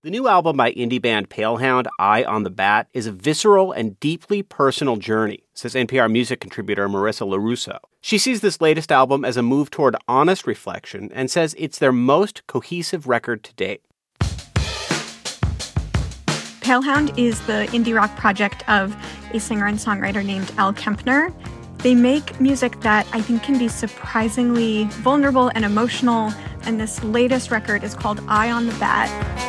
The new album by indie band Palehound, Eye on the Bat, is a visceral and deeply personal journey, says NPR music contributor Marissa Lorusso. She sees this latest album as a move toward honest reflection and says it's their most cohesive record to date. Palehound is the indie rock project of a singer and songwriter named Al Kempner. They make music that I think can be surprisingly vulnerable and emotional, and this latest record is called Eye on the Bat.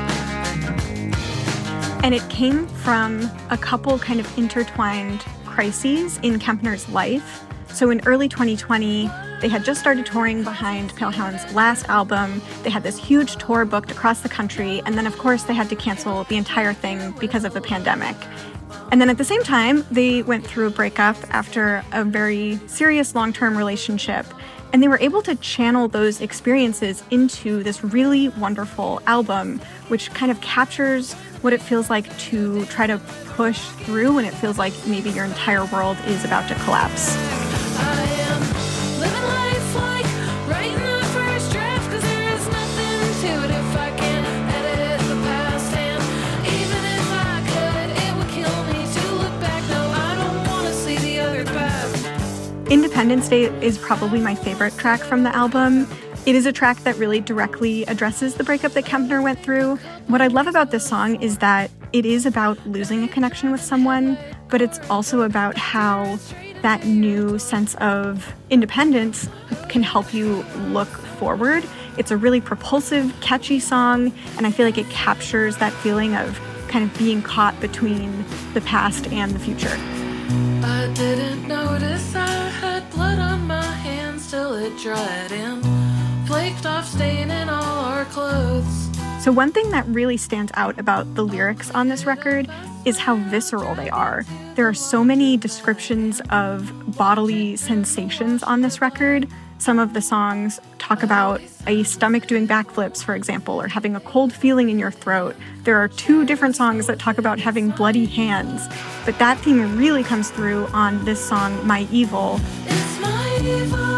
And it came from a couple kind of intertwined crises in Kempner's life. So in early 2020, they had just started touring behind Palehound's last album. They had this huge tour booked across the country. And then, of course, they had to cancel the entire thing because of the pandemic. And then at the same time, they went through a breakup after a very serious long-term relationship. And they were able to channel those experiences into this really wonderful album, which kind of captures what it feels like to try to push through when it feels like maybe your entire world is about to collapse. I am living life like writing the first draft, 'cause there is nothing to it if I can't edit the past. And even if I could, it would kill me to look back. No, I don't want to see the other path. Independence Day is probably my favorite track from the album. It is a track that really directly addresses the breakup that Kempner went through. What I love about this song is that it is about losing a connection with someone, but it's also about how that new sense of independence can help you look forward. It's a really propulsive, catchy song, and I feel like it captures that feeling of kind of being caught between the past and the future. I didn't notice I had blood on my hands till it dried and flaked off, staining all our clothes. So one thing that really stands out about the lyrics on this record is how visceral they are. There are so many descriptions of bodily sensations on this record. Some of the songs talk about a stomach doing backflips, for example, or having a cold feeling in your throat. There are 2 different songs that talk about having bloody hands. But that theme really comes through on this song, My Evil. It's my evil.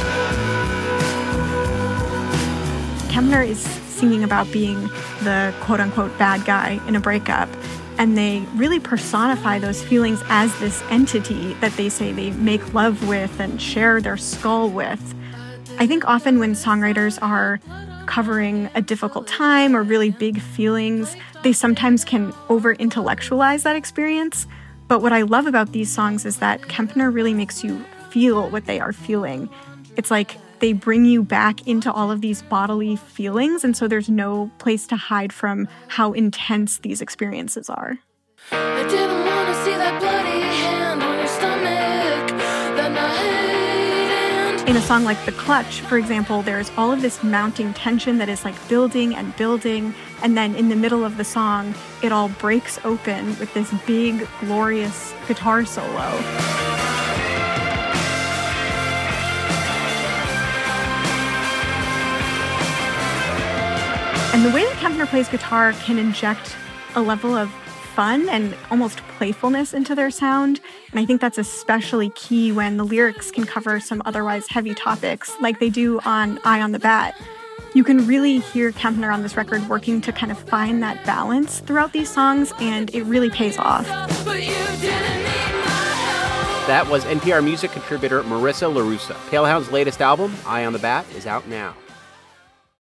Kempner is singing about being the quote-unquote bad guy in a breakup, and they really personify those feelings as this entity that they say they make love with and share their skull with. I think often when songwriters are covering a difficult time or really big feelings, they sometimes can over-intellectualize that experience. But what I love about these songs is that Kempner really makes you feel what they are feeling. It's like they bring you back into all of these bodily feelings, and so there's no place to hide from how intense these experiences are. I didn't want to see that bloody hand on your stomach that night. In a song like The Clutch, for example, there's all of this mounting tension that is like building and building, and then in the middle of the song, it all breaks open with this big, glorious guitar solo. And the way that Kempner plays guitar can inject a level of fun and almost playfulness into their sound. And I think that's especially key when the lyrics can cover some otherwise heavy topics, like they do on Eye on the Bat. You can really hear Kempner on this record working to kind of find that balance throughout these songs, and it really pays off. But you didn't need my help. That was NPR music contributor Marissa Lorusso. Palehound's latest album, Eye on the Bat, is out now.